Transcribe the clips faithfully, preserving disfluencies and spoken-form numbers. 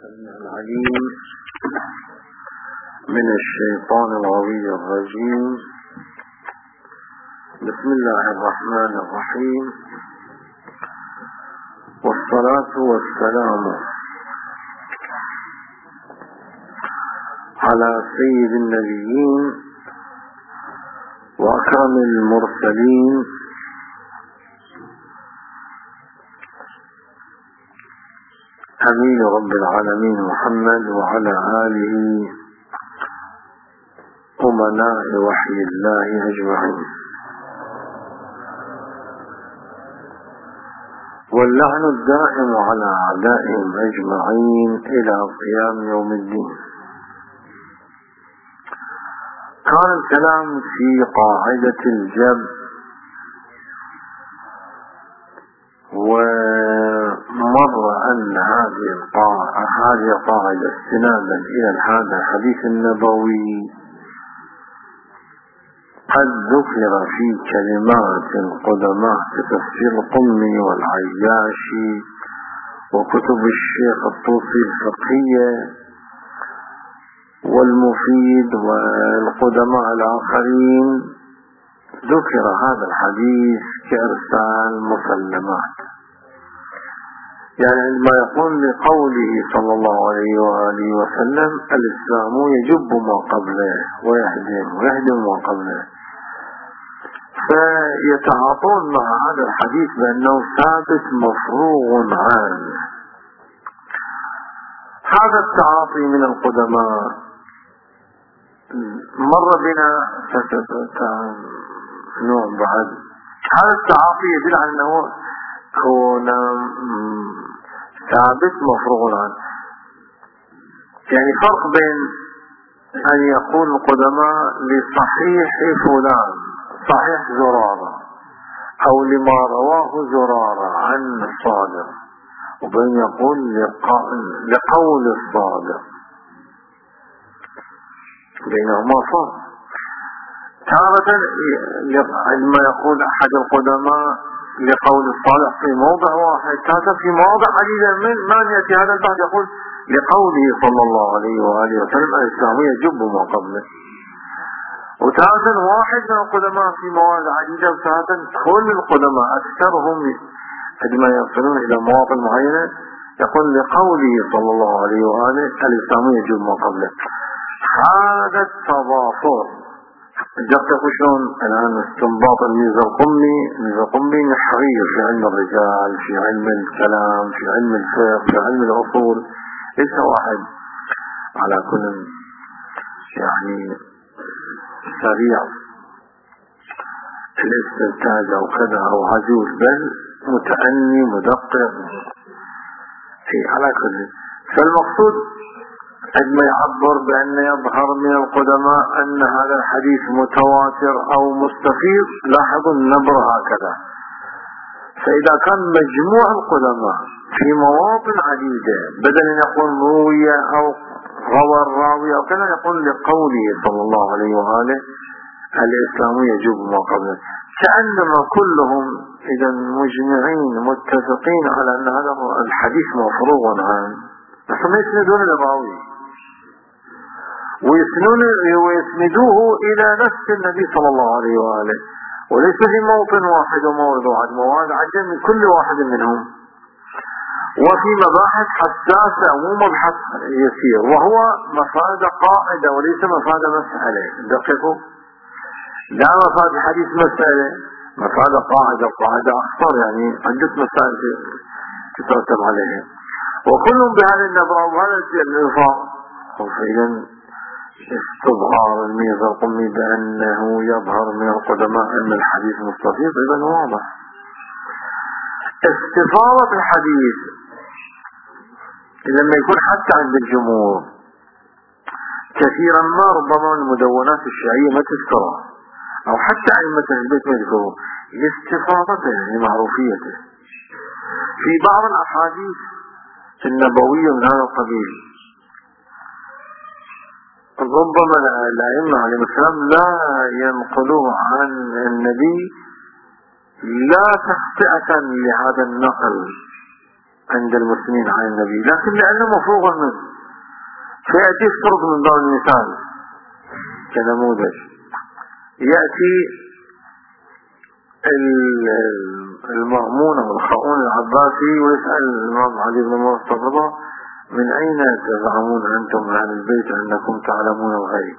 السميع العليم من الشيطان الغوي الرجيم. بسم الله الرحمن الرحيم، والصلاة والسلام على سيد النبيين وأكرم المرسلين أمين رب العالمين محمد وعلى آله أمناء وحي الله أجمعين، واللعن الدائم على أعدائهم أجمعين إلى قيام يوم الدين. كان الكلام في قاعدة الجبر، ومر أن هذه هذه قاعدة استنادا إلى هذا الحديث النبوي قد ذكر في كلمات القدماء كتفسير القمي والعياشي وكتب الشيخ الطوسي الفقهية والمفيد والقدماء الآخرين. ذكر هذا الحديث كإرسال مسلمات، يعني عندما يقول لقوله صلى الله عليه وآله وسلم الإسلام يجب ما قبله ويهدم ويهدم ما قبله، فيتعاطون مع هذا الحديث بأنه ثابت مفروغ عنه. هذا التعاطي من القدماء مر بنا نوع بعد. هذا التعاطي يدل على أنه كون ثابت مفروغ عنه، يعني فرق بين أن يقول القدماء لصحيح فلان صحيح زرارة أو لما رواه زرارة عن الصادق، وبين يقول لقول الصادق، بينهما فرق. تارة عندما يقول أحد القدماء لقول الصالح في موضع واحد، تارة في مواضع عديدة من ما يأتي هذا البعض يقول لقوله صلى الله عليه وآله وسلم الإسلام يجب ما قبله، وتارة واحد من القدماء في مواضع عديدة، وتارة كل القدماء أكثرهم عندما يصلون إلى مواطن معينة يقول لقوله صلى الله عليه وآله الإسلام يجب ما قبله. هذا التضافر دقق شلون الآن استنباط الميزة القمي. الميزة القمي نحرير في علم الرجال، في علم الكلام، في علم الفقه، في علم الأصول، ليس واحد على كل يعني سريع الاستنتاج أو كذا أو عجوز، بل متأني مدقق في على كل. فالمقصود عندما يعبر بأن يظهر من القدماء أن هذا الحديث متواتر أو مستفيض، لاحظوا النبر هكذا. فإذا كان مجموع القدماء في مواطن عديدة بدل أن يقول روي أو روى الراوي أو كذا يقول لقوله صلى الله عليه وآله الإسلام يجب ما قبله، كأنما كلهم إذا مجمعين متفقين على أن هذا الحديث مفروغ عنه، بس ما يسندون الراوي ويسندوه إلى نفس النبي صلى الله عليه وآله، وليس في موطن واحد ومورد واحد، مواد عدة من كل واحد منهم، وفي مباحث حساسة مو مبحث يسير، وهو مفاد قاعدة وليس مفاد مسألة. دققوا، لا مفاد حديث مسألة، مفاد قاعدة. القاعدة أخطر، يعني عدة مسائل تترتب عليها، وكلهم بهذا النبع وهذا النظام. وفعلا استظهار الميزة القمي بأنه يظهر من القدماء أن الحديث مستفيض إذن واضح. استفاضة الحديث لما يكون حتى عند الجمهور كثيرا ما ربما المدونات الشيعية ما تذكرها، أو حتى أئمة البيت ما يذكروا لاستفاضته يعني معروفيته. في بعض الأحاديث النبوية من هذا القبيل ربما الأئمة عليهم السلام لا ينقلوه عن النبي لا تخطئة لهذا النقل عند المسلمين عن النبي، لكن لأنه مفروغ منه. فيأتي افترض من باب المثال كنموذج، يأتي المأمون أو الخاؤون العباسي ويسأل الإمام علي بن موسى الرضا: من أين تزعمون أنتم أهل البيت أنكم تعلمون الغيب؟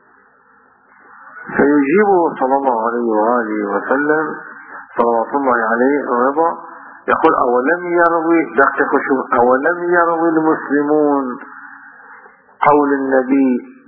فيجيبه صلى الله عليه وآله وسلم صلوات الله عليه الرضا يقول: أولم يروي دقق شوف أولم يروي المسلمون قول النبي: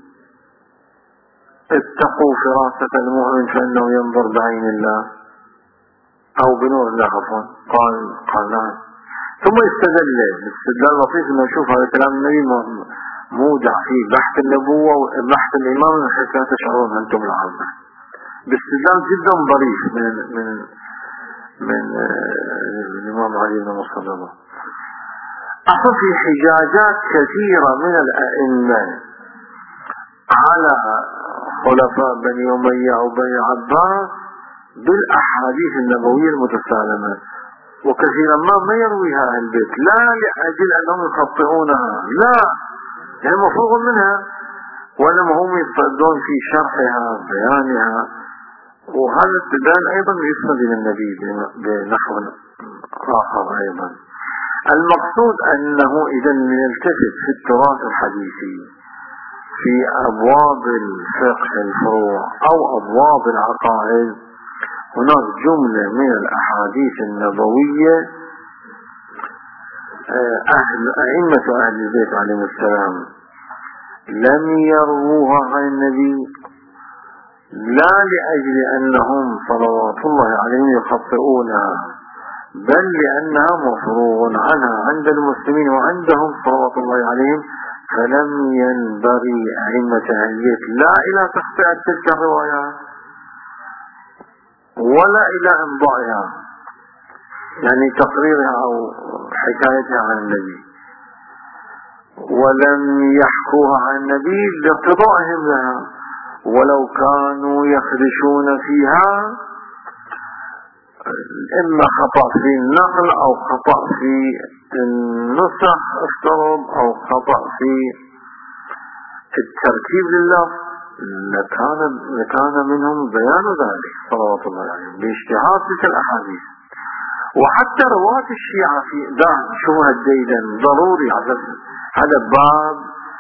اتقوا فراسة المؤمن فإنه ينظر بعين الله أو بنور الله عفوا. قال قال نعم. ثم استدل استدلال لطيف انه يشوف هذا كلام النبي مودع فيه بحث النبوة وبحث الإمام من حيث لا تشعرون أنتم العامة، باستدلال جدا ظريف من من من الإمام علي بن موسى الرضا. أصل في حجاجات كثيرة من الأئمة على خلفاء بني أمية أو بني عباس بالأحاديث النبوية المتسالمة، وكثيرا ما ما يرويها أهل البيت لا لأجل أنهم يخطئونها، لا، يعني مفروغ منها، وإنما هم يصدون في شرحها بيانها. وهذا استدلال أيضا يسند إلى النبي بنحو آخر أيضا. المقصود أنه إذا نلتفت في التراث الحديثي في أبواب الفقه الفروع أو أبواب العقائد، هناك جملة من الأحاديث النبوية أهل أئمة أهل البيت عليهم السلام لم يروها عن النبي، لا لأجل أنهم صلوات الله عليهم يخطئونها، بل لأنها مفروغ عنها عند المسلمين وعندهم صلوات الله عليهم، فلم ينبغي أئمة أهل البيت لا إلى تخطئة تلك الروايات ولا إلى إمضائها، يعني تقريرها أو حكايتها عن النبي، ولم يحكوها عن النبي لاقتضائهم لها، ولو كانوا يخدشون فيها إما خطأ في النقل أو خطأ في النسخ افترض أو خطأ في الترتيب لللفظ، لكان لكان منهم بيان ذلك صلوات الله عليهم باجتهاد تلك الأحاديث. وحتى رواة الشيعة في ده شو هالديدا ضروري، هذا باب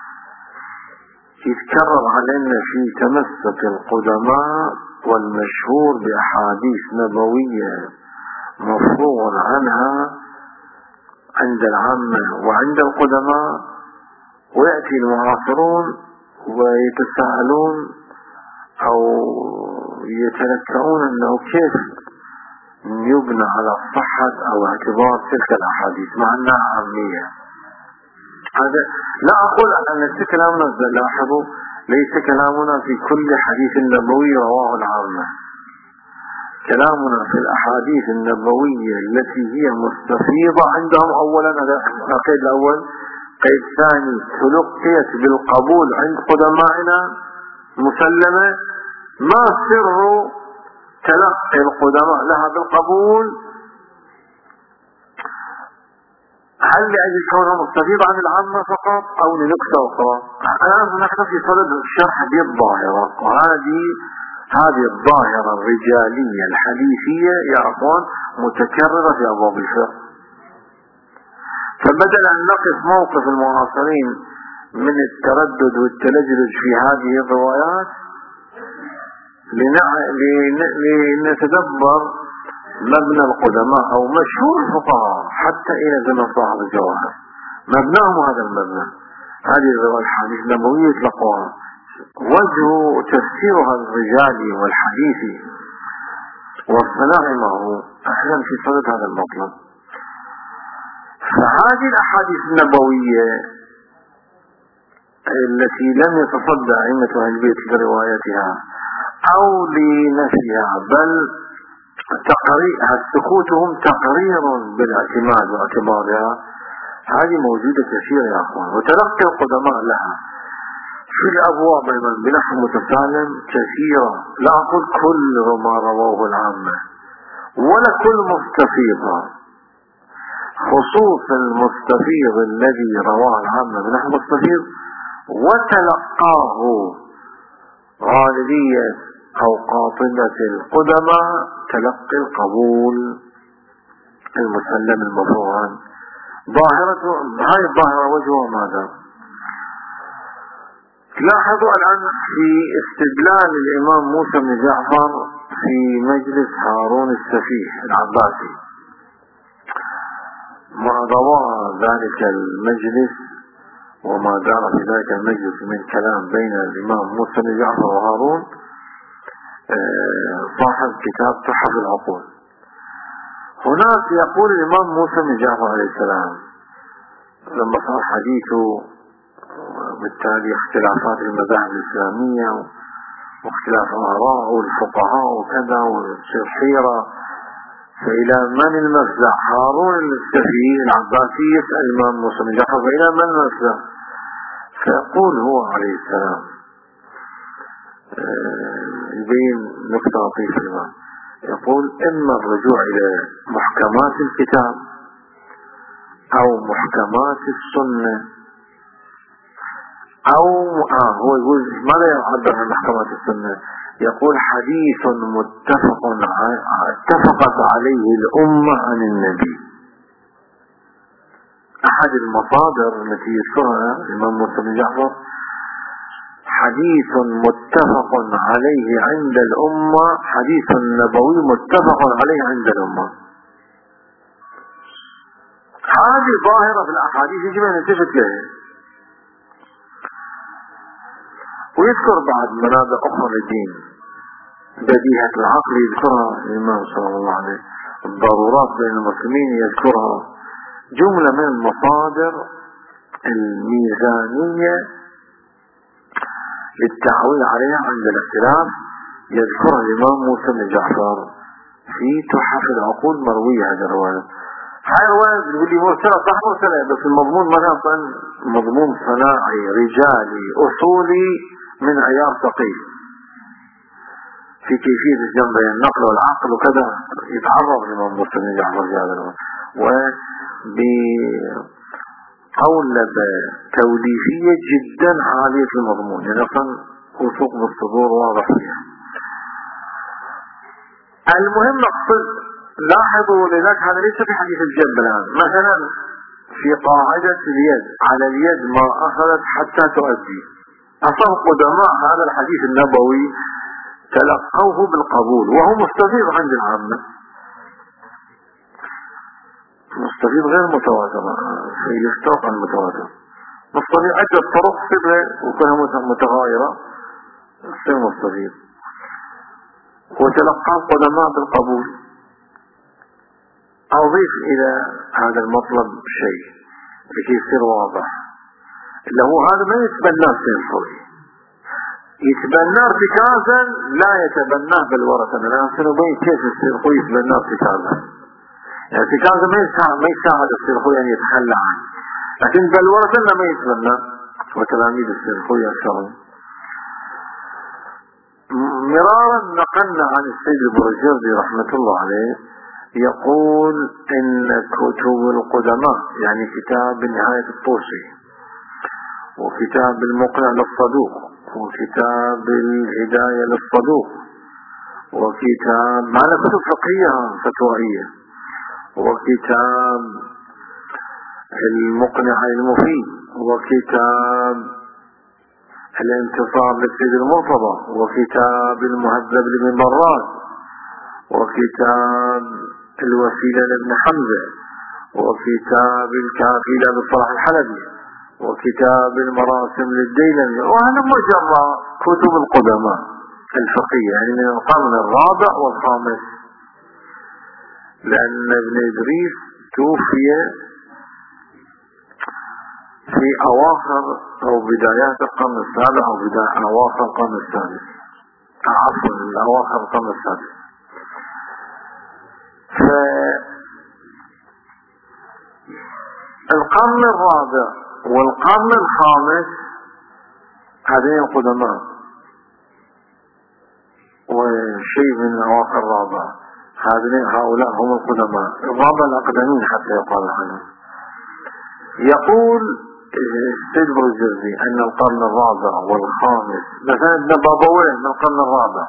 يتكرر علينا في تمسك القدماء والمشهور بأحاديث نبوية مفروغ عنها عند العامة وعند القدماء، ويأتي المعاصرون ويتساءلون أو يتلكؤون أنه كيف يبنى على صحة أو اعتبار تلك الأحاديث مع أنها عامية. هذا لا أقول أن ليس كلامنا، لاحظوا ليس كلامنا في كل حديث نبوي رواه العامة، كلامنا في الأحاديث النبوية التي هي مستفيضة عندهم أولا، هذا القيد الأول. قيد ثاني: تلقيت بالقبول عند قدمائنا مسلمة. ما سر تلقي القدماء لها بالقبول؟ هل لأجل كونها مستفيضة عن العامة فقط أو لنكتة أخرى؟ الآن نحن في صدد الشرح دي الظاهرة، وهذه هذه الظاهرة الرجالية الحديثية يا أخوان متكررة في أبواب الفقه. فبدل أن نقف موقف المعاصرين من التردد والتلجلج في هذه الروايات لنتدبر مبنى القدماء أو مشهور الفقهاء حتى إلى زمن صاحب الجواهر، مبناهم هذا المبنى، هذه الرواية الحديث النبوية يطلقوها، وجه تفسيرها الرجالي والحديثي والصناعي معه أحيانا في صدد هذا المطلب. فهذه الأحاديث النبوية التي لم يتصدى أئمة أهل البيت لروايتها أو لنفيها، بل سكوتهم تقرير بالاعتماد واعتبارها، هذه موجودة كثيرة يا أخوان. وتلقي القدماء لها في الأبواب أيضا بنحو متسالم كثيرة، لا أقول كل ما رواه العامة ولا كل مستفيضة، خصوص المستفيض الذي رواه العامة من المستفيض وتلقاه غالبية أو قاطبة القدماء تلقي القبول المسلم المفروغ عنه. ظاهرته هاي الظاهرة وجهه ماذا؟ لاحظوا الآن في استدلال الإمام موسى بن جعفر في مجلس هارون السفيه العباسي، ما روى ذلك المجلس وما دار في ذلك المجلس من كلام بين الإمام موسى بن جعفر وهارون صاحب كتاب تحف العقول. هناك يقول الإمام موسى بن جعفر عليه السلام لما صار حديثه بالتالي اختلافات المذاهب الإسلامية واختلاف الآراء والفقهاء وكذا وتصير حيرة، فإلى من المفزع؟ هارون السفيه العباسي يسأل الإمام موسى بن جعفر فإلى من المفزع؟ فيقول هو عليه السلام يبين نقطة لطيفة الإمام، يقول إما الرجوع إلى محكمات الكتاب أو محكمات السنة أو آه هو يقول ماذا يعبر عن محكمات السنة؟ يقول حديث متفق اتفقت عليه الأمة عن النبي. أحد المصادر التي يذكرها الإمام موسى بن جعفر حديث متفق عليه عند الأمة، حديث نبوي متفق عليه عند الأمة. هذه ظاهرة في الأحاديث يجب أن نلتفت لها. ويذكر بعض منابع أخرى للدين، بديهة العقل يذكرها الإمام صلى الله عليه وسلم، الضرورات بين المسلمين يذكرها، جملة من المصادر الميزانية للتعويل عليها عند الاختلاف يذكرها الإمام موسى بن جعفر في تحف العقول مروية. هذه الرواية هاي الرواية تقول لي مرسلة صح مرسلة، بس المضمون مثلا مضمون صناعي رجالي أصولي من عيار ثقيل في كيفية الجمع بين النقل والعقل وكذا، يتعرض الإمام موسى بن جعفر في هذا الوقت وبقولة توليفية جدا عالية المضمون، يعني أصلا وثوق بالصدور واضح فيها. المهم أقصد لاحظوا لذلك هذا ليس في حديث الجنب الآن، مثلا في قاعدة اليد على اليد ما أخذت حتى تؤدي، أصلا قدماء هذا الحديث النبوي تلقوه بالقبول وهو مستفيض عند العامة، مستفيض غير متواتر في يشتاق عن المتواتر، مستفيض عدة طرق سبرة وكلها متغايرة غير مستفيض، وتلقاه قدماء بالقبول. أضيف إلى هذا المطلب شيء لكي يصير واضح، اللي هو هذا ما يتبناه السيد الخوي، يتبناه ارتكازا لا يتبناه بالورثة. أنا سنبين كيف السيد الخوي يتبناه ارتكازا، يعني ارتكازا ما يساعد ما يساعد السيد الخوي أن يتخلى عنه، لكن بالورثة ما يتبناه، وتلاميذ السيد الخوي يشعرون. مرارا نقلنا عن السيد البرجردي رحمة الله عليه يقول إن كتب القدماء يعني كتاب نهاية الطوسي وكتاب المقنع للصدوق وكتاب الهداية للصدوق وكتاب معنا كتب فقهية فتوائية وكتاب المقنع المفيد وكتاب الانتصار للسيد المرتضى وكتاب المهذب لابن براز وكتاب الوسيلة لابن حمزة وكتاب الكافي لابن صلاح الحلبي وكتاب المراسم للديلمي، وهذا مجرد كتب القدماء الفقهية يعني من القرن الرابع والخامس، لأن ابن إدريس توفي في أواخر أو بدايات القرن السابع أو بداية أواخر القرن السادس، عفوا أواخر القرن السادس. فالقرن الرابع والقرن الخامس هذين القدماء وشيء من أواخر الرابع هؤلاء هم القدماء الرابع الأقدمين حتى يقال عنهم. يقول السيد بروجردي أن القرن الرابع والخامس مثلا ابن بابويه من القرن الرابع،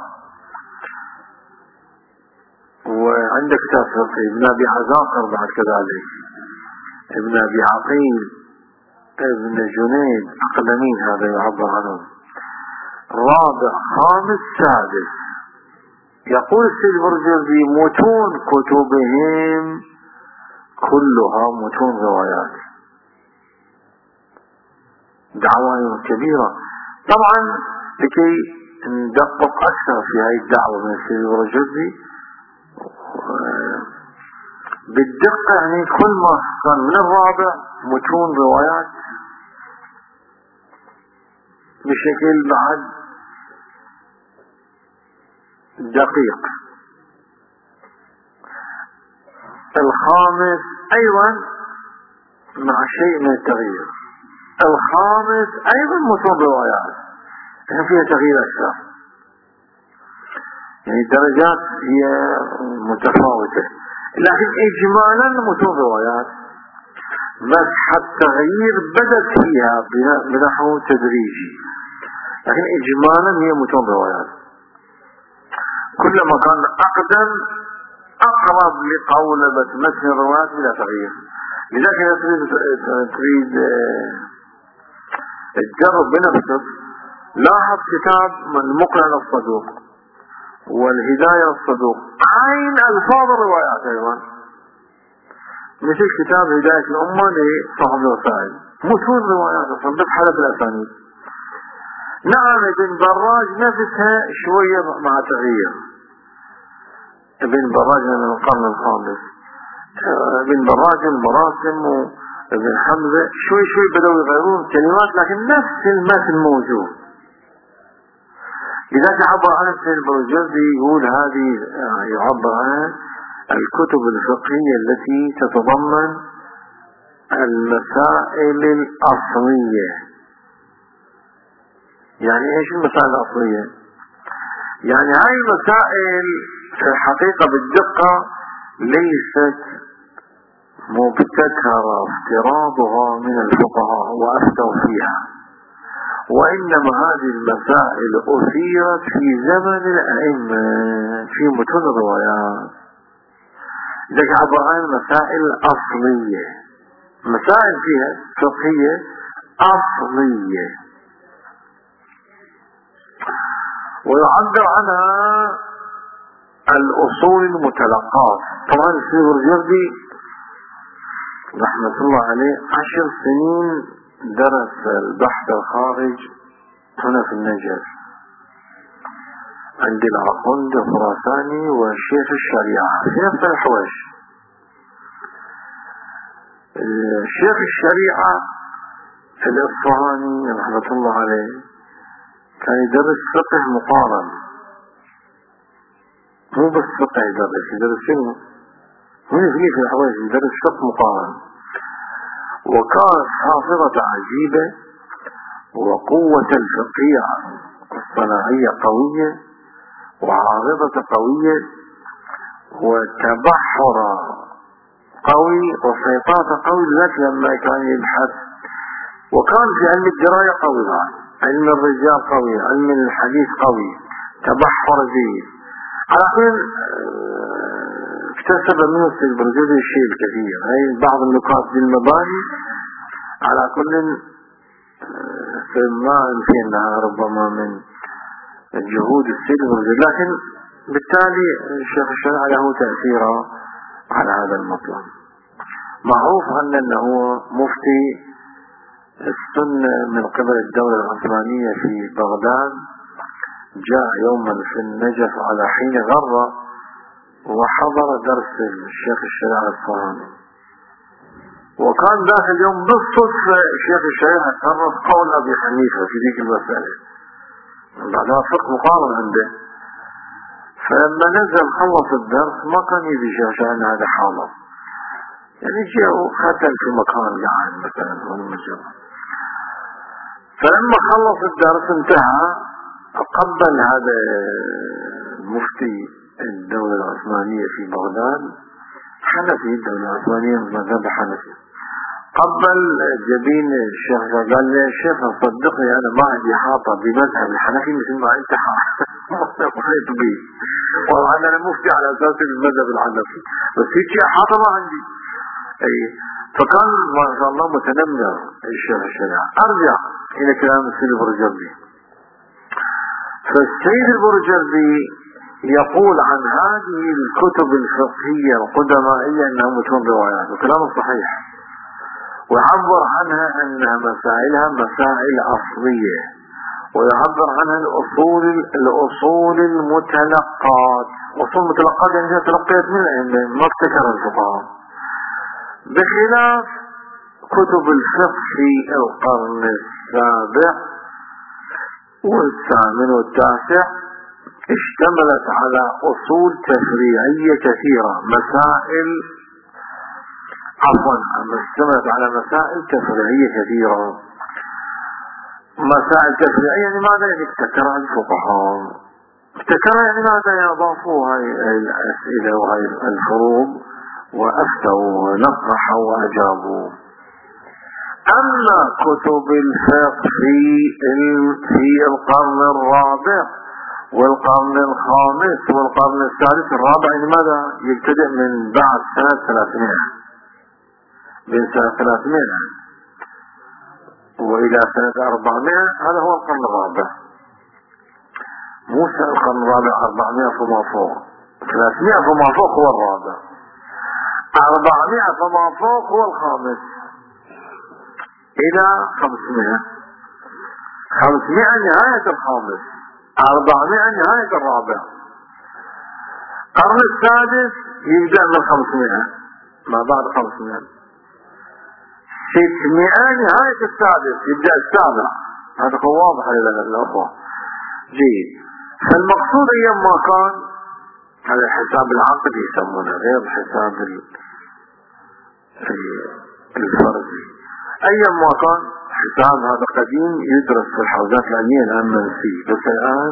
وعندك كتاب فقهي ابن أبي عزاقر بعد كذلك، ابن أبي عقيل، ابن جنيد، أقدمين هذا يعبر عنهم، رابع خامس سادس. يقول السيد بروجردي متون كتبهم كلها متون روايات، دعوة كبيرة. طبعا لكي ندقق أكثر في هذه الدعوة من السيد بروجردي بالدقة، يعني كل ما كان من الرابع متون روايات بشكل بعد دقيق. الخامس أيضا مع شيء من التغيير، الخامس أيضا متون روايات يعني فيها تغيير أكثر، يعني الدرجات هي متفاوتة، لكن إجمالا متون روايات، بس التغيير بدأت فيها بنحو تدريجي، لكن إجمالا هي متون روايات. كلما كان أقدم أقرب لقولبة متن الروايات بلا تغيير. لذلك إذا تريد تريد تجرب بنفسك، لاحظ كتاب المقنع الصدوق والهداية الصدوق، عين ألفاظ الروايات أيضا، مثل كتاب هداية الأمة لصاحب الوسائل، متون روايات أصلا بس حلب الأسانيد. نعم ابن براج نفسها شوية مع تغيير، ابن براج من القرن الخامس، ابن براج المراسم وابن حمزة شوي شوي بدأوا يغيرون كلمات، لكن نفس المتن موجود. لذلك عبر عن السيد بروجردي يقول هذه يعبر عن الكتب الفقهية التي تتضمن المسائل الأصلية. يعني ايش المسائل الأصلية؟ يعني هاي المسائل في الحقيقة بالدقة ليست مبتكرة افتراضها من الفقهاء وأفتوا فيها، وإنما هذه المسائل أثيرت في زمن الأئمة في متون الروايات. لذلك عبر عن مسائل أصلية، مسائل فيها فقهية أصلية، ويعبر عنها الأصول المتلقاة. طبعا السيد بروجردي رحمة الله عليه عشر سنين درس البحث الخارج هنا في النجف عند العقند الخراساني والشيخ الشريعة في نفس الحوش. الشيخ الشريعة الإصفهاني رحمة الله عليه كان يدرس فقه مقارن، مو بس فقه يدرس، يدرس شنو؟ هنا في في الحوش يدرس فقه مقارن، وكانت حافظة عجيبة وقوة الفقهية الصناعية قوية وعارضة قوية وتبحر قوي وسيطرة قوي. لذلك لما كان يبحث وكان في علم الدراية قوي، علم الرجال قوي، علم الحديث قوي، تبحر جيد. على كل اكتسب منه السيد بروجردي الشيء الكثير، هي بعض النقاط بالمباني. على كل ما يمكنها ربما من جهود السيد بروجردي، لكن بالتالي الشيخ الشريعة له تأثيره على هذا المطلب. معروف أنه مفتي السنة من قبل الدولة العثمانية في بغداد، جاء يوما في النجف على حين غرة وحضر درس الشيخ الشريعة الإصفهاني، وكان ذاك اليوم بالصدفة الشيخ الشريعة قرر قول أبي حنيفة في ذيك المسألة، بعدها فقه مقارن عنده. فلما نزل خلص الدرس ما كان يبي الشيخ الشريعة هذا حاضر، يعني جاء ختم في مكان قاعد مثلا هون مجرد. فلما خلص الدرس انتهى، قبل هذا المفتي الدولة العثمانية في بغداد حنفي، الدولة العثمانية مذهب حنفي. قبل جبين الشيخ قال لي الشيخ صدقني أنا ما عندي حاطة بمذهب الحنفي مثل ما أنت محيط به، والله أنا مفتي على أساس المذهب الحنفي، بس في شيء حاطة ما عندي. أي فكان ما شاء الله متنمر الشيخ الشريعة. أرجع إلى كلام السيد البرجردي. فالسيد البرجردي يقول عن هذه الكتب الفقهية القدمائية أنها متون روايات، وكلام صحيح، ويعبر عنها أنها مسائلها مسائل أصلية، ويعبر عنها الأصول الأصول المتلقات. أصول متلقات يعني تلقيت من الأئمة ما ابتكر الفقهاء، بخلاف كتب الفقه في القرن السابع والثامن والتاسع اشتملت على أصول تفريعية كثيرة، مسائل عفوا اشتملت على مسائل تفريعية كثيرة. مسائل تفريعية يعني ماذا؟ يعني ابتكرها الفقهاء، ابتكرها يعني ماذا؟ يضافوا هاي الأسئلة وهاي الفروض وأفتوا ونقحوا وأجابوا. أما كتب الفقه في في القرن الرابع والقرن الخامس والقرن الثالث الرابع، يعني ماذا؟ يبتدئ من بعد سنة ثلاثمائة، من سنة ثلاثمائة وإلى سنة أربعمائة، هذا هو القرن الرابع. مو سنة القرن الرابع أربعمائة فما فوق، ثلاثمائة فما فوق هو الرابع، أربعمائة فما فوق هو الخامس، إلى خمسمائة، خمسمائة نهاية الخامس، أربعمائة نهاية الرابع. القرن السادس يبدأ من خمسمائة، ما بعد خمسمائة، ستمائة نهاية السادس، يبدأ السابع. هذا هو واضح للأخوة. جيد. فالمقصود أيام ما كان هذا الحساب العقدي يسمونه، غير الحساب الفردي. أيام ما كان حساب هذا قديم يدرس في الحوزات العلمية الآن منسي، بس الآن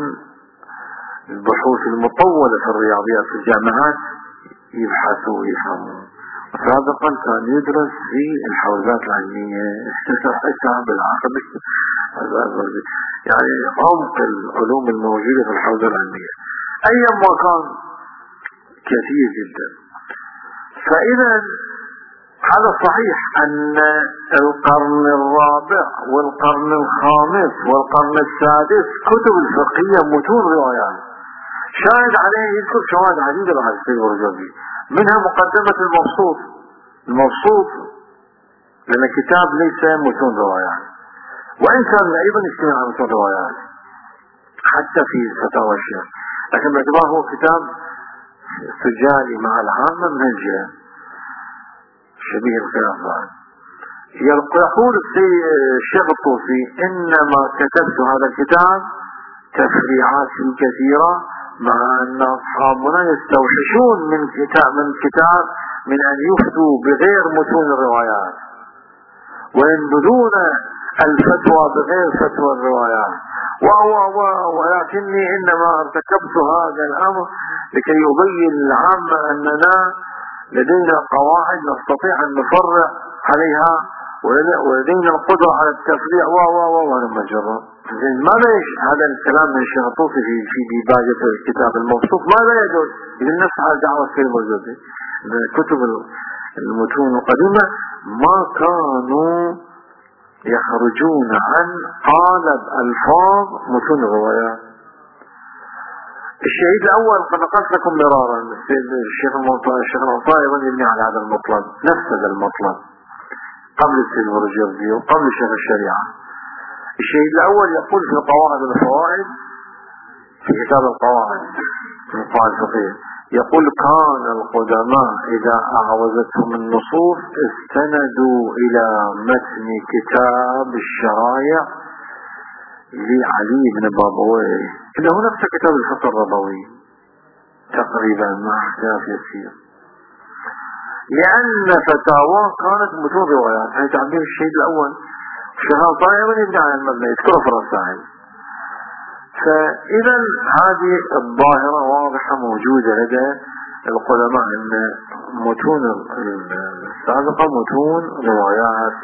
البحوث المطولة في الرياضيات في الجامعات يبحثوا ويفهموا. سابقا كان يدرس في الحوزات العلمية حساب العقدي، يعني عمق العلوم الموجودة في الحوزة العلمية. أيام ما كان كثير جدا. فإذا هذا صحيح أن القرن الرابع والقرن الخامس والقرن السادس كتب الفقهية متون روايات. شاهد عليه يذكر شواهد عديدة بعد السيد البرجردي، منها مقدمة المبسوط. المبسوط لأن كتاب ليس متون روايات، وإن كان أيضا يجتمع على متون روايات حتى في فتاوى الشيخ، لكن باعتباره هو كتاب سجالي مع العامة من الجهة شبيه الخلافات. يقول الشيخ الطوسي إنما كتبت هذا الكتاب تفريعات كثيرة، مع أن أصحابنا يستوحشون من كتاب من كتاب من أن يفتوا بغير متون الروايات وينبذون الفتوى بغير فتوى الروايات، وهو ولكني إنما ارتكبت هذا الأمر لكي يبين العامة أننا لدينا قواعد نستطيع أن نفرع عليها ولدينا القدرة على التفريع و و و ولما جرب. ماذا هذا الكلام من الشيخ الطوسي في في ديباجة الكتاب المبسوط ماذا يدل؟ إذا نفس على دعوة السيد البرجردي كتب المتون القديمة ما كانوا يخرجون عن قالب ألفاظ متون الروايات. الشهيد الأول قد نقلت لكم مرارا، الشيخ المنطقة الشيخ الأنصاري يظل يبني على هذا المطلب، نفس هذا المطلب قبل السيد البرجردي وقبل شيخ الشريعة. الشهيد الأول يقول في قواعد الفوائد في كتاب القواعد في القواعد الفقهية، يقول كان القدماء إذا أعوزتهم النصوص استندوا إلى متن كتاب الشرايع لعلي بن بابويه، إنه نفس كتاب الفقه الربوي تقريبا مع اختلاف يسير، لأن فتاواه كانت متون روايات. هذا تعبير الشهيد الأول. الشيخ الأنصاري من يبني على المبنى يذكره في الرسائل. فإذا هذه الظاهرة واضحة موجودة لدى القدماء أن متون السابقة متون روايات.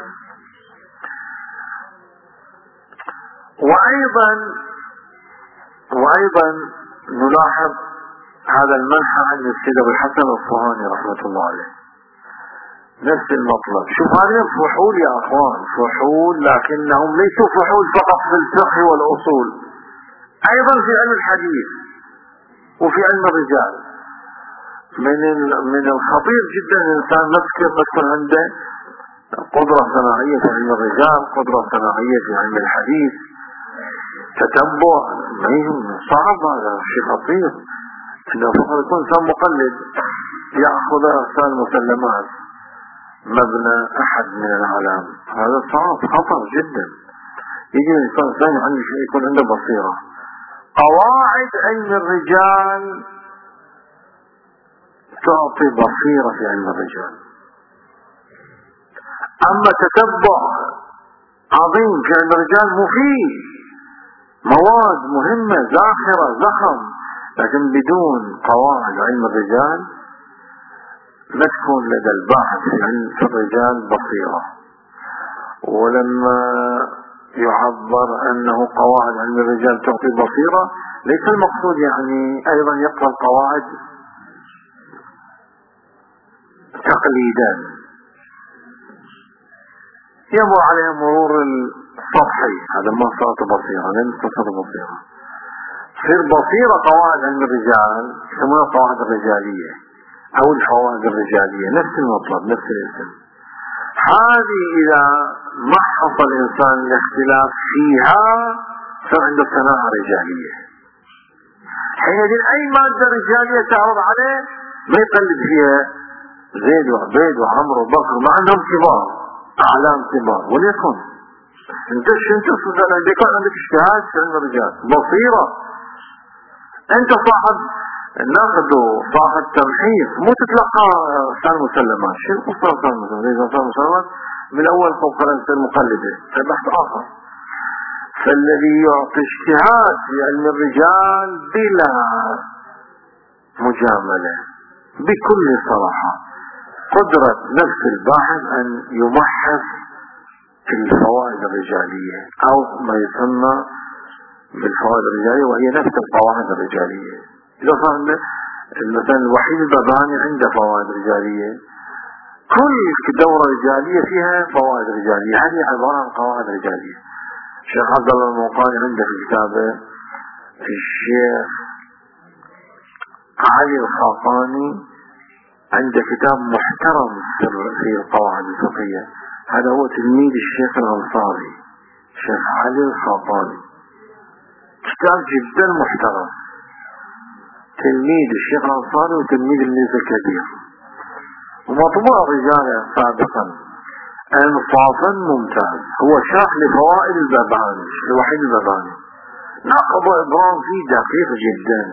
وأيضا وأيضا نلاحظ هذا المنحى عند السيد أبو الحسن الصهاني رحمة الله عليه نفس المطلب. شوف هذه فحول يا أخوان، فحول، لكنهم ليسوا فحول فقط في الفقه والأصول، أيضا في علم الحديث وفي علم الرجال. من من الخطير جدا الإنسان نفسه تكون عنده قدرة صناعية في علم الرجال، قدرة صناعية في علم الحديث، تتبع. صعب، هذا شيء خطير انه فقط يكون انسان مقلد يأخذ أرسال مسلمات مبنى أحد من العالم. هذا صعب، خطر جدا. يجي الإنسان ثاني عنده شيء يكون عنده بصيرة. قواعد علم الرجال تعطي بصيرة في علم الرجال، أما تتبع عظيم في علم الرجال مفيد، مواد مهمة زاخرة زخم، لكن بدون قواعد علم الرجال لا تكون لدى الباحث في علم الرجال بصيرة. ولما يعبر أنه قواعد علم الرجال تعطي بصيرة، ليس المقصود يعني أيضا يقرأ القواعد تقليدا يمر عليها مرور السطحي، هذا ما صارت بصيرة، لن تصير بصيرة. تصير بصيرة قواعد علم الرجال يسمونها القواعد الرجالية أو الفوائد الرجالية، نفس المطلب نفس الاسم. هذه إذا ما حصل الإنسان الاختلاف فيها صار عنده صناعة رجالية. حينئذ أي مادة رجالية تعرض عليه ما يقلد فيها زيد وعبيد وعمر وبكر، مع أنهم كبار أعلام كبار، وليكن انت انت عندك عندك اجتهاد في علم الرجال، بصيرة، انت صاحب النقد وصاحب تمحيص، مو تتلقى أرسال مسلمات. شو القصة أرسال مسلمات؟ أرسال مسلمات من أول فوق قرنت المقلدة، هذا بحث آخر. فالذي يعطي اجتهاد في علم الرجال بلا مجاملة بكل صراحة قدرة نفس الباحث أن يمحص في الفوائد الرجالية أو ما يسمى بالفوائد الرجالية، وهي نفس القواعد الرجالية. إذا صار مثلا الوحيد الباباني عنده فوائد رجالية، كل دورة رجالية فيها فوائد رجالية، هذه عبارة عن قواعد رجالية. الشيخ عبد الله الموقاني عنده في كتابه الشيخ علي الخاقاني عنده كتاب محترم في القواعد الفقهية، هذا هو تلميذ الشيخ الأنصاري الشيخ علي الخاقاني، كتاب جدا محترم، تلميذ الشيخ الأنصاري وتلميذ الميز الكبير، ومطبوع رجاله سابقا، انصافا ممتاز. هو شرح لفوائد الباباني، الوحيد الباباني، نقض إبرام فيه دقيق جدا.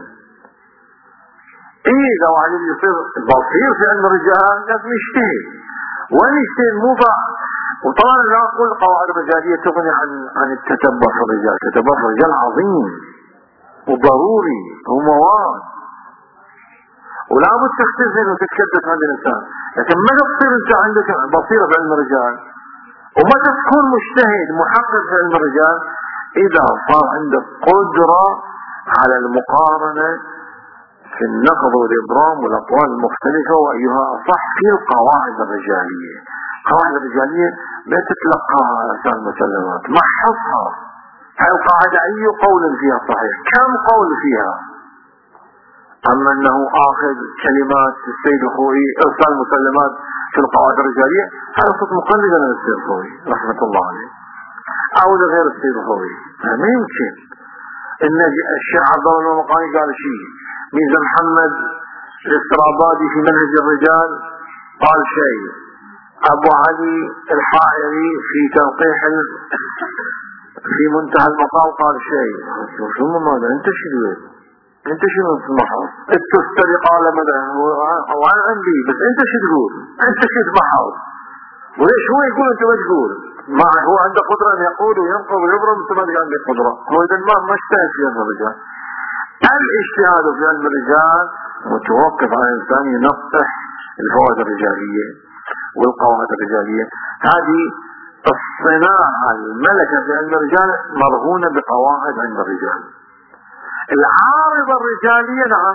ايه لو عليه يصير بصير في علم الرجال لازم يجتهد، وين يجتهد مو بقى. وطبعا لا اقول قواعد رجالية تغني عن عن التتبع في الرجال، التتبع في الرجال عظيم وضروري ومواد، ولا بد تختزن وتتكدس عند الانسان، لكن ما تصير انت عندك بصيرة في علم الرجال وما تكون مجتهد محقق في علم الرجال اذا صار عندك قدرة على المقارنة في النقض والإبرام والأقوال المختلفة وأيها أصح في القواعد الرجالية. القواعد الرجالية لا تتلقاها أرسال مسلمات، محصها هاي القاعدة أي قول فيها صحيح، كم قول فيها. أما أنه آخذ كلمات السيد الخوئي أرسال مسلمات في القواعد الرجالية، هذا صوت مقلد من السيد الخوئي رحمة الله عليه أو لغير السيد الخوئي، ما يمكن. إن الشيخ عبد الله الموقاني قال شيء، ميزة محمد الاسترابادي في منهج الرجال قال شيء، أبو علي الحائري في تنقيح في منتهى المقال قال شيء. شو ماذا انت شو تقول؟ انت شو تسمحه؟ التستري قال ماذا؟ وانا عندي بس انت شو تقول؟ انت شو تسمحه؟ وليش هو يقول انت ما تقول؟ ما هو عنده قدرة أن يقول وينقض ويبرم مثل ما عنده قدرة. هو إذا ما ما اجتهد في علم الرجال. الاجتهاد في علم الرجال متوقف على الإنسان ينصح الفوائد الرجالية والقواعد الرجالية. هذه الصناعة الملكة في علم الرجال مرهونة بقواعد علم الرجال. العارضة الرجالية نعم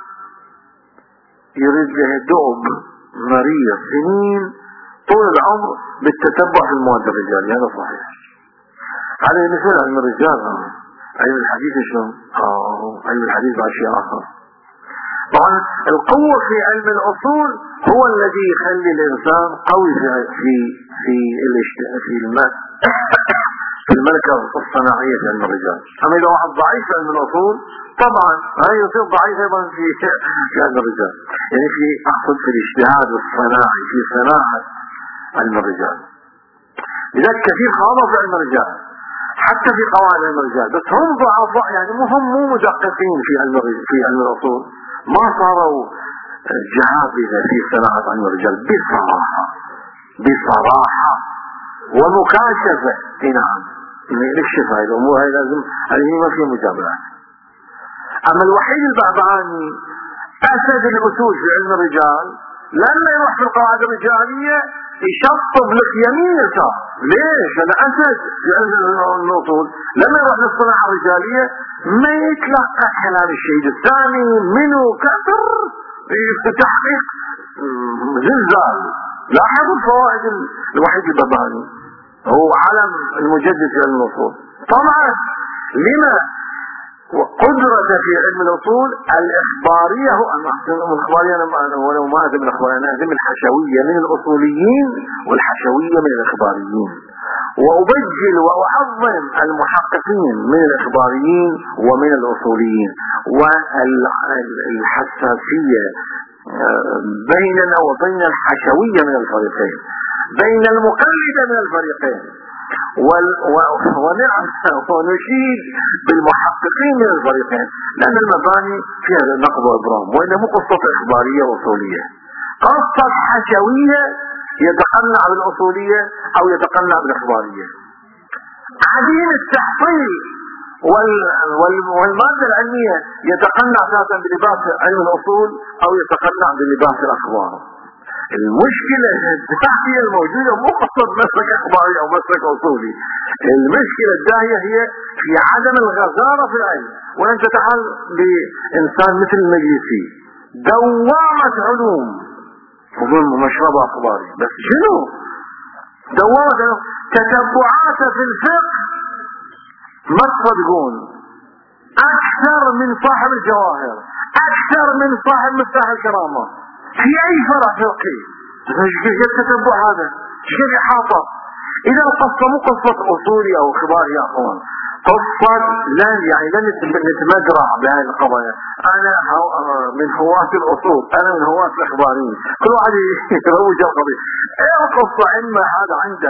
يريد له دؤب مريض سنين طول العمر بالتتبع في المواد الرجالية. هذا صحيح. هذا مثل علم الرجال. علم الحديث شلون؟ اه علم الحديث بعد شيء آخر. طبعا القوة في علم الأصول هو الذي يخلي الإنسان قوي في في في في الماء في الملكة الصناعية في علم الرجال. أما إذا واحد ضعيف في علم الأصول طبعا هاي يصير ضعيف أيضا في في علم الرجال. يعني في أقصد في الاجتهاد الصناعي في صناعة علم الرجال. لذلك كثير خاضوا في علم الرجال حتى في قواعد علم الرجال، بس هم ضعفاء يعني هم مو مدققين في علم في علم الأصول، ما صاروا جهابذة في صناعة علم الرجال بصراحة بصراحة ومكاشفة. نعم نكشف هاي الأمور، هاي لازم هذه ما فيها مجاملات. أما الوحيد البعبعاني أسد الأصول في علم الرجال لما يروح في القواعد الرجالية يشطب لك يمين يسار. ليش؟ هذا أسد في علم الأصول لما يروح للصناعة الرجالية ما يتلقى كلام الشهيد الثاني منه كثر في تحقيق زلزال. لاحظوا الفوائد الوحيد البعبعاني هو علم المجدد في علم الأصول. طبعا لما وقدرة في علم الأصول الإخبارية هو الإخبارية أنا ولو ما أدم الإخبارية أنا أدم الحشوية من الأصوليين والحشوية من الإخباريين، وأبجل وأعظم المحققين من الإخباريين ومن الأصوليين، والحساسية بيننا وبين الحشوية من الفريقين، بين المقلد من الفريقين، ونشيد بالمحققين من الفريقين، لأن المباني فيها نقض وإبرام، وإن مو قصة إخبارية وأصولية، قصة حشوية يتقنع بالأصولية أو يتقنع بالإخبارية. عديم التحصيل والمادة العلمية يتقنع ذاتا بلباس علم الأصول أو يتقنع بلباس الأخبار. المشكلة الداهية الموجودة مو قصة مسلك إخباري أو مسلك أصولي، المشكلة الداهية هي في عدم الغزارة في العلم. وأنت تعال بإنسان مثل المجلسي دوامة علوم وظلم مشربة أخباري، بس شنو دوامة تتبعات في الفقه ما تصدقون أكثر من صاحب الجواهر، أكثر من صاحب مفتاح الكرامة في أي فرع فقهي. كيف تتبع هذا؟ كيف إحاطة؟ إذا القصة مو قصة أصولي أو خباري يا أخوان، قصة لا يعني لا نتمدرع بهذه القضايا. أنا من هواة الأصول، أنا من هواة الإخباريين، كل واحد يروج القضية. إيه القصة عندما هذا عنده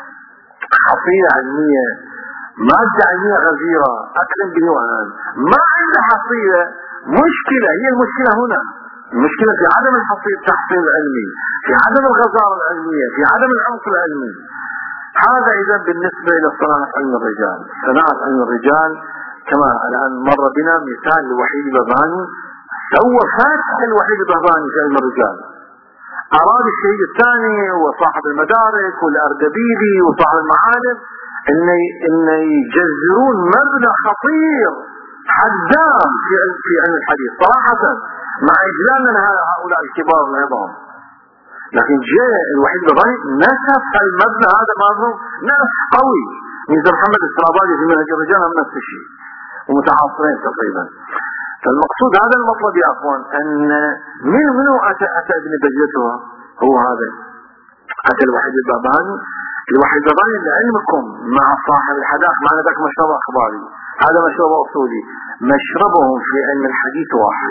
حصيلة علمية، مادة علمية غزيرة أكرم بنوعان، ما عنده حصيلة، مشكلة. هي المشكلة هنا المشكلة في عدم التحصيل العلمي، في عدم الغزارة العلمية، في عدم العمق العلمي. هذا إذا بالنسبة إلى صناعة علم الرجال. صناعة علم الرجال كما الآن مر بنا مثال الوحيد البهبهاني، سوى فاتح الوحيد البهبهاني في علم الرجال. أراد الشهيد الثاني وصاحب المدارك والأردبيلي وصاحب المعالم إن إن يجذرون مبنى خطير حدام في في علم الحديث صراحة، مع إجلالنا هؤلاء الكبار العظام. لكن جاء الوحيد البهبهاني نسف المبنى هذا معهم نسف قوي. مثل محمد السرابادي في منهج الرجال هم نفس الشيء ومتعاصرين تقريبا. فالمقصود هذا المطلب يا أخوان، أن من منه أتى أتى ابن بجلتها هو هذا أتى الوحيد البهبهاني. الوحيد البهبهاني لعلمكم مع صاحب الحداث مع ذاك مشرب أخباري، هذا مشرب أصولي، مشربهم في علم الحديث واحد.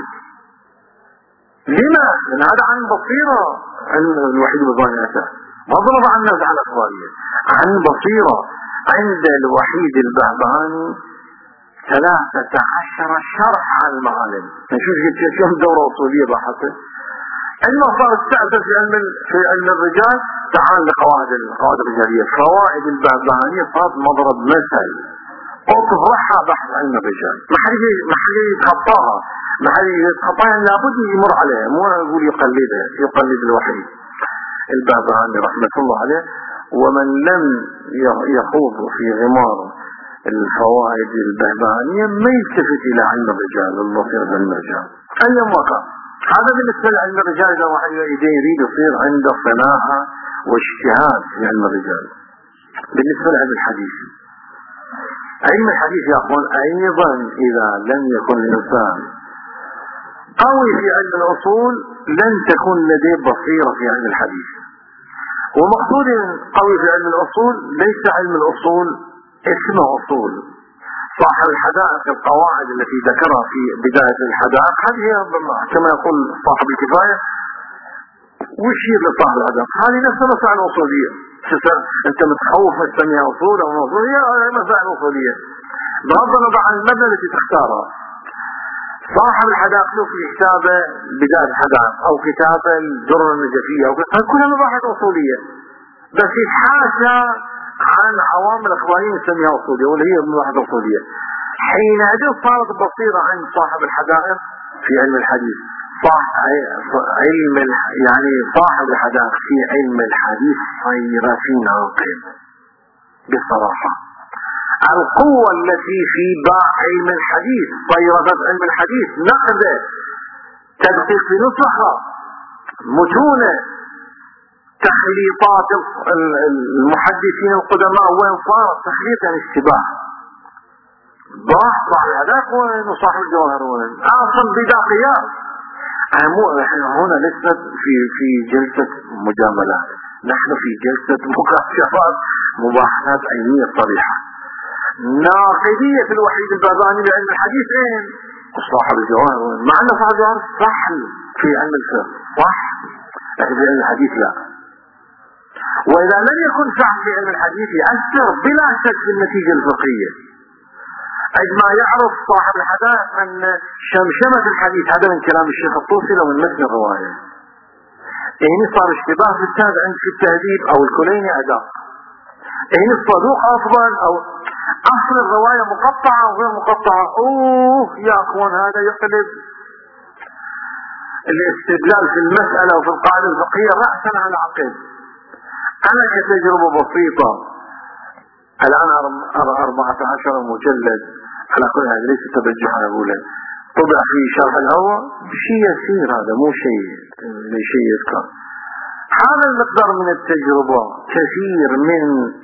لما؟ لأن هذا عن بصيرة. علم الوحيد البهبهاني أتى ما ضرب عن النزعة الأخبارية، عن بصيرة. عند الوحيد البهبهاني ثلاثة عشر شرح على المعالم. نشوف كم دورة أصولية بحثت، عندما صارت تأثر في علم في علم الرجال، تعال لقواعد القواعد الرجالية. فوائد البهبهانية صارت مضرب مثل اطرحها بحث علم الرجال، ما حد ما حد يتخطاها، ما حد يتخطاها، لابد يمر عليها، مو يقول يقلدها يقلد الوحي. البهبهاني رحمة الله عليه ومن لم يخوض في غمار الفوائد البهبهانية ما يلتفت إلى علم الرجال والبصيرة علم الرجال أي وقع. هذا بالنسبة لعلم الرجال. إذا واحد يريد يصير عنده صناعة واجتهاد في علم الرجال. بالنسبة لعلم الحديث، علم الحديث يا أخوان أيضا إذا لم يكن الإنسان قوي في علم الأصول لن تكون لديه بصيرة في علم الحديث. ومقصود قوي في علم الأصول ليس علم الأصول اسمه أصول. صاحب الحدائق القواعد التي ذكرها في بداية الحدائق هذه كما يقول صاحب الكفاية ويشير لصاحب الحدائق، هذه نفسها مسائل أصولية. أنت متخوف من تسميها أصول أو أصولية، هذه مسائل أصولية بغض النظر عن المبنى التي تختارها. صاحب الحدائق له في كتابه بداية الحدائق أو كتابه الدرر النجفية أو كلها مباحث أصولية، بس يتحاشى عن عوامل اخباريه نسميها اصوليه ولا هي مباحث اصوليه. حينئذ صارت بصيره عند صاحب الحدائق في علم الحديث. علم يعني صاحب الحدائق في علم الحديث صير في ناقد بصراحه. القوه التي في باع علم الحديث صيرت علم الحديث نقده، تدقيق في نصها، متونه، تخليطات المحدثين القدماء. وين صارت تخليط يعني اشتباه. ضاع صاحب الحدائق وين وصاحب الجواهر وين اصل بداقيات. هنا لسه في في جلسة مجاملات، نحن في جلسة مكاشفات مباحثات علمية صريحة. ناقدية الوحيد البهبهاني لعلم الحديث اين؟ صاحب الجواهر وين، مع ان صاحب الجواهر صح في علم الفقه صح، لكن في علم الحديث لا. وإذا لم يكن فهم في علم الحديث يأثر بلا شك في النتيجة الفقهية. عندما يعرف صاحب الحدائق أن شمشمة الحديث، هذا من كلام الشيخ الطوسي لو من متن الرواية، يعني صار اشتباه في التابع عند في التهذيب أو الكليني أداء، يعني الصدوق أفضل أو أصل الرواية مقطعة أو غير مقطعة. أوه يا أخوان هذا يقلب الاستدلال في المسألة وفي القاعدة الفقهية رأسا على عقب. أنا كتجربة بسيطة الآن أربعة عشر مجلد على كل هذا ليس تبجحا أقوله، طبع في شرح الهوى شيء يسير، هذا مو شيء شيء يذكر. هذا المقدار من التجربة كثير من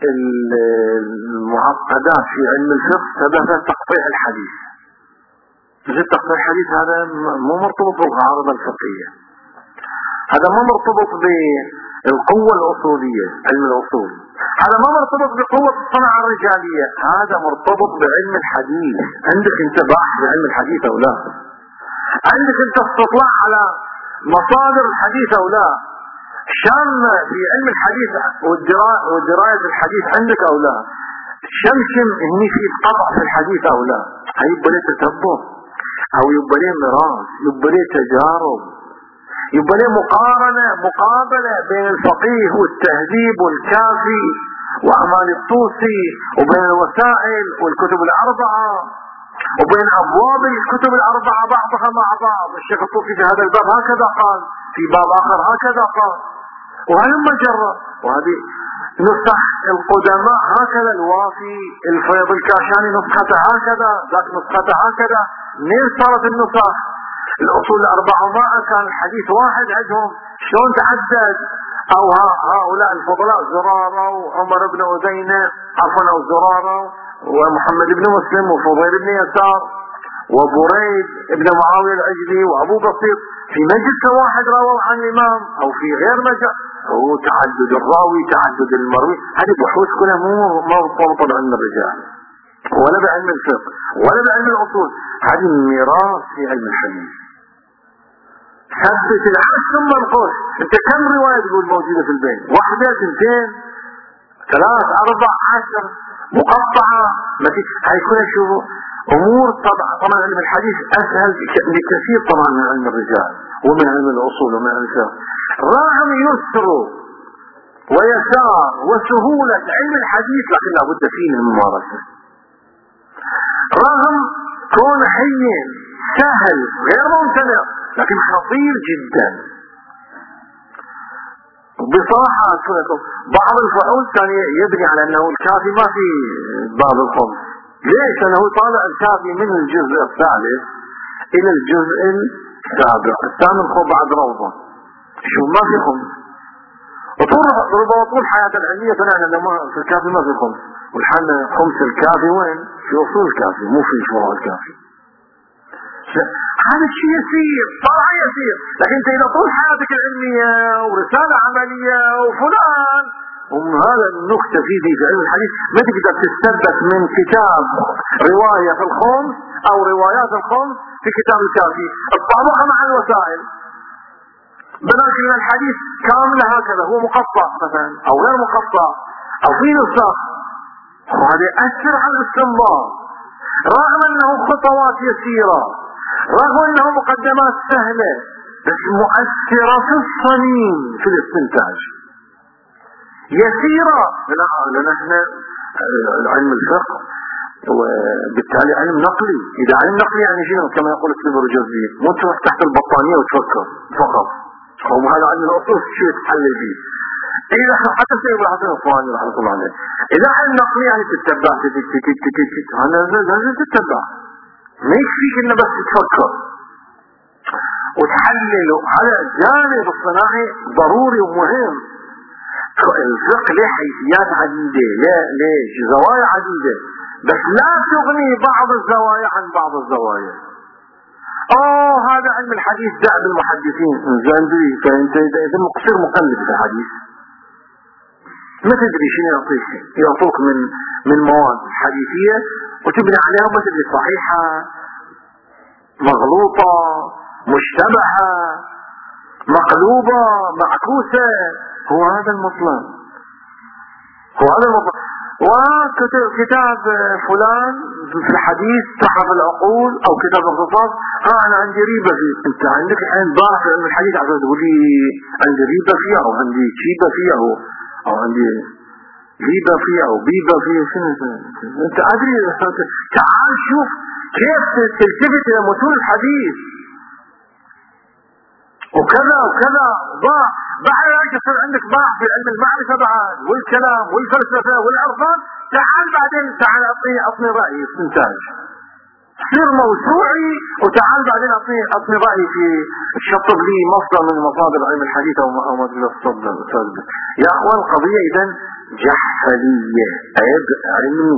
المعقدات في علم الفقه سبب تقطيع الحديث. مثل تقطيع الحديث هذا مو مرتبط بالعارضة الفقهية، هذا ما مرتبط بالقوة الأصولية علم الأصول، هذا ما مرتبط بقوة الصنعة الرجالية، هذا مرتبط بعلم الحديث. عندك انت باحث بعلم الحديث أو لا؟ عندك انت استطلاع على مصادر الحديث أو لا؟ شامة في علم الحديث ودراية الحديث عندك أو لا؟ شمشم هني في قطع في الحديث أو لا؟ هيبقى ليه تتبع أو يبقى ليه مراس، يبقى ليه تجارب، يبقى ليه مقارنة مقابلة بين الفقيه والتهذيب والكافي وأعمال الطوسي، وبين الوسائل والكتب الأربعة، وبين أبواب الكتب الأربعة بعضها مع بعض. الشيخ الطوسي في هذا الباب هكذا قال، في باب آخر هكذا قال، وهلم جرى. وهذه نسخ القدماء هكذا، الوافي الفيض الكاشاني نسخته هكذا، ذاك نسخته هكذا. منين صارت النسخ؟ الأصول الأربعة ما كان الحديث واحد عندهم، شلون تعدد؟ أو هؤلاء الفضلاء زرارة وعمر بن أذينة عفوا أو زرارة ومحمد بن مسلم وفضيل بن يسار وبريد بن معاوية العجلي وأبو بصير في مجلس واحد رووا عن الإمام أو في غير مجلس. هو تعدد الراوي تعدد المروي، هذه بحوث كلها مو مرتبطة بعلم الرجال ولا بعلم الفقه ولا بعلم الأصول، هذه ميراث في علم الحديث. ثبت العدد ثم نقول انت كم رواية تقول موجودة في البيت؟ واحدة، اثنتين، ثلاث، أربع، عشر، مقطعة. ما في هاي كلها شوفوا أمور. طبعا طبعا علم الحديث أسهل بكثير طبعا من علم الرجال، ومن علم الأصول ومن علم الفقه، رغم يسر ويسار وسهولة علم الحديث، لكن لابد فيه من الممارسة. رغم كون هين سهل غير ممتنع، لكن خطير جدا. بصراحة أقول لكم بعض الفحول كان يبني على أنه الكافي ما في باب الخمس. ليش؟ لأنه طالع الكافي من الجزء الثالث إلى الجزء السابع، الثامن خو بعد روضة، شو ما في خمس. وطول ربما طول حياة العلمية طلعنا أنه في الكافي ما في خمس، والحين خمس الكافي وين؟ في أصول الكافي، مو في فروع الكافي. هذا الشيء يسير، طلع يسير، لكن انت اذا طول حياتك العلمية ورسالة عملية وفلان، وهذا النكتة فيه في علم الحديث، ما تقدر تستثبت من كتاب رواية في الخمس او روايات الخمس في كتاب الكافي، الطابقة مع الوسائل. بناكل الحديث كاملة هكذا، هو مقطع مثلا او غير مقطع او في نسخ، وهذا يأثر على الاستنباط، رغم انه خطوات يسيرة، رغم انه مقدمات سهلة، بس مؤثرة في الصميم في الاستنتاج. يسيرة، لان احنا علم الفقه وبالتالي علم نقلي. اذا علم نقلي يعني شنو؟ كما يقول السيبر الجزئي، مو تروح تحت البطانية وتفكر فقط، هم هذا علم الاصول شو يتحلل فيه. اذا حتى السيد الحسن الصواني رحمه الله عليه، اذا علم نقلي يعني تتبع انا لازم تتبع، ما يكفيك انه بس تفكر وتحلل. على الجانب الصناعي ضروري ومهم. الفقه له حيثيات عديدة، له ليش زوايا عديدة، بس لا تغني بعض الزوايا عن بعض الزوايا. اوه هذا علم الحديث دأب المحدثين، زندري فانت اذا مقصر مقلد في الحديث ما تدري شنو يعطيك، يعطوك من من مواد حديثية وتبني عليها ما تدري صحيحة مغلوطة مشتبهة مقلوبة معكوسة. هو هذا المطلب، هو هذا المطلب. وكتاب كتاب فلان في الحديث تحف العقول او كتاب القصص، ها انا عندي ريبة فيه، انت عندك الحين ضاع في علم الحديث عشان تقول لي عندي ريبة فيه او عندي شيبة فيه او او عندي ريبة فيه او بيبة فيه. شنو انت ادري؟ تعال شوف كيف تلتفت الى متون الحديث وكذا وكذا. ضاع بعد ذلك يصير عندك ضاع في علم المعرفة بعد والكلام والفلسفة والعرفان. تعال بعدين تعال اعطني اعطني رأيي استنتاج، صير موسوعي، وتعال بعدين اعطني اعطني رأيي في الشطب لي مصدر من مصادر علم الحديث او او مصدر الصدر. يا اخوان القضية اذا جحفلية، عيب علمي.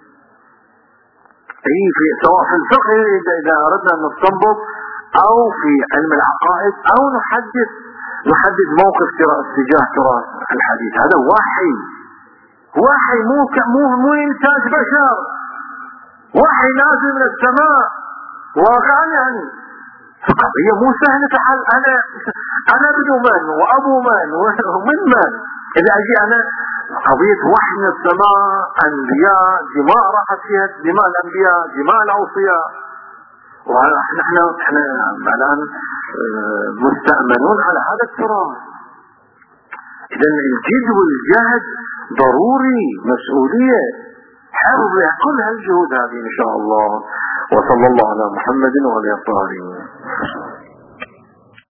اي في سواء في الفقه اذا اردنا ان نستنبط او في علم العقائد او نحدث نحدد موقف اتجاه تراث الحديث. هذا وحي، وحي مو مو مو انتاج بشر، وحي نازل من السماء واقعا. يعني قضية مو سهلة. تعال انا انا ابن من وابو من ومن من، اذا اجي انا قضية وحي من السماء، انبياء، دماء راحت فيها دماء الانبياء، دماء الاوصياء، ونحن احنا احنا الان مستأمنون على هذا التراث. اذا الجد والجهد ضروري، مسؤولية، حفظ كل هالجهود هذه ان شاء الله. وصلى الله على محمد وعلى اله الطاهرين.